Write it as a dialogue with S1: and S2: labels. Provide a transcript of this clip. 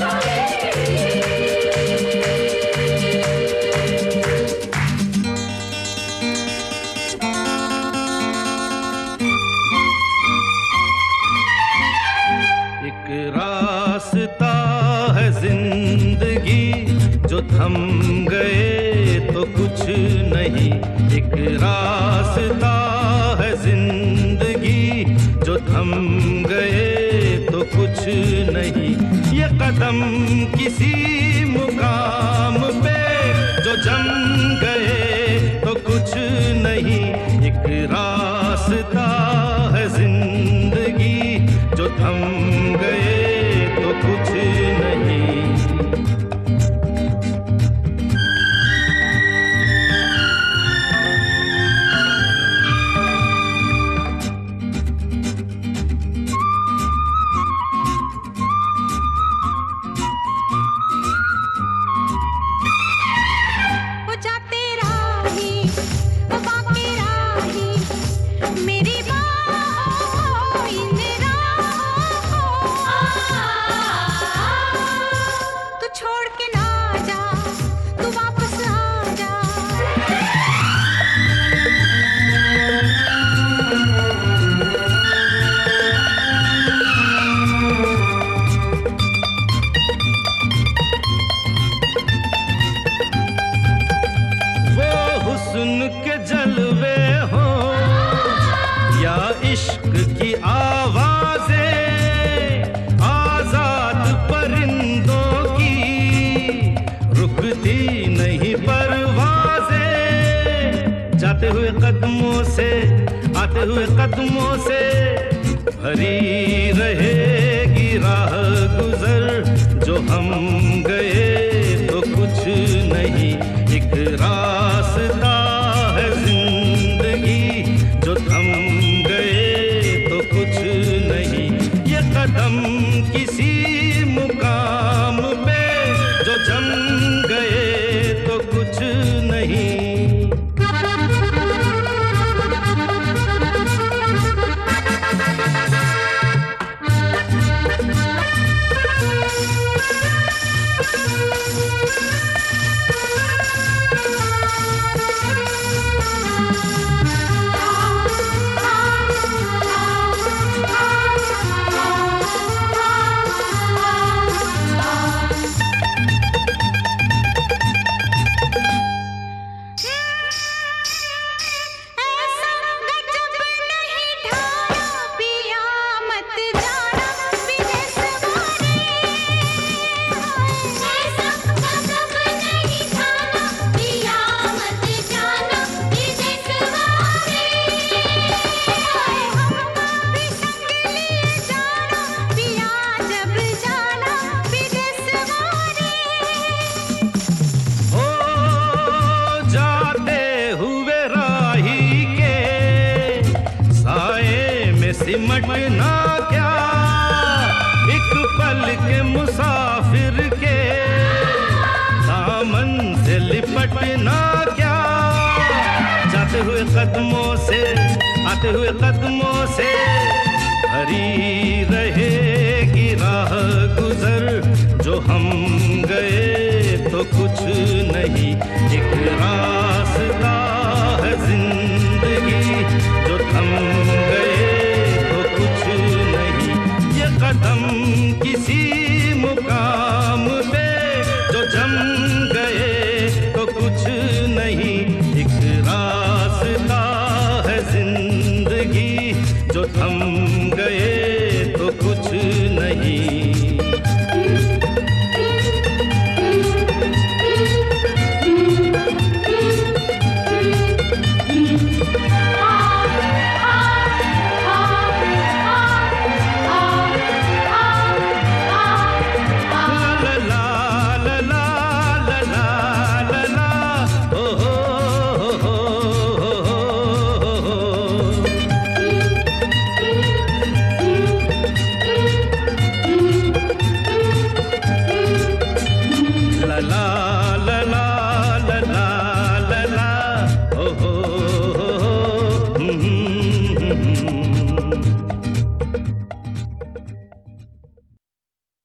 S1: रास्ता है जिंदगी जो थम गए तो कुछ नहीं। एक रास्ता है जिंदगी जो थम गए तो कुछ नहीं। ये कदम किसी मुकाम पे जो जम गए तो कुछ नहीं। एक रास्ता है जिंदगी जो थम गए तो कुछ नहीं। हुस्न के जलवे हो या इश्क की आवाजें, आजाद परिंदों की रुकती नहीं परवाजें। जाते हुए कदमों से आते हुए कदमों से भरी रहेगी राह गुजर। जो हम गए तो कुछ नहीं। एक रास्ता है जिंदगी जो थम गए तो कुछ नहीं। ये कदम किसी मुकाम पे जो जम गए तो कुछ नहीं। सिमटना क्या एक पल के मुसाफिर के दामन से लिपटना क्या। जाते हुए कदमों से आते हुए कदमों से भरी रहेगी राह गुजर। जो हम गए तो कुछ नहीं। एक रास्ता है जिंदगी जो थम गए कुछ नहीं। ये कदम किसी मुकाम पे जो जम गए तो कुछ नहीं। एक रास्ता है जिंदगी जो थम गए तो कुछ नहीं।